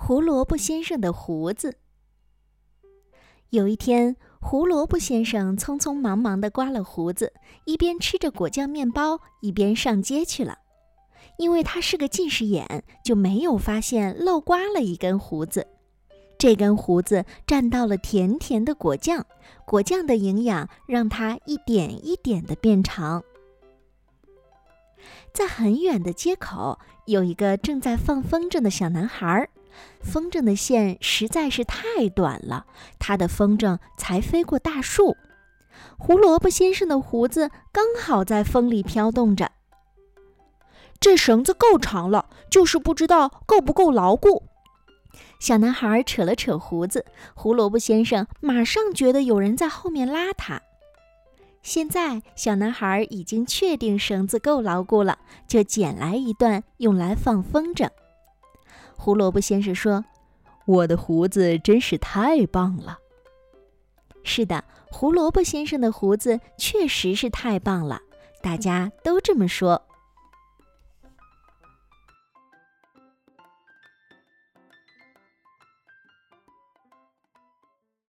胡萝卜先生的胡子。有一天，胡萝卜先生匆匆忙忙地刮了胡子，一边吃着果酱面包，一边上街去了。因为他是个近视眼，就没有发现漏刮了一根胡子。这根胡子沾到了甜甜的果酱，果酱的营养让它一点一点地变长。在很远的街口，有一个正在放风筝的小男孩，风筝的线实在是太短了，他的风筝才飞过大树。胡萝卜先生的胡子刚好在风里飘动着。 这绳子够长了，就是不知道够不够牢固。 小男孩扯了扯胡子，胡萝卜先生马上觉得有人在后面拉他。现在小男孩已经确定绳子够牢固了，就捡来一段用来放风筝。胡萝卜先生说：“ 我的胡子真是太棒了。” 是的，胡萝卜先生的胡子确实是太棒了，大家都这么说。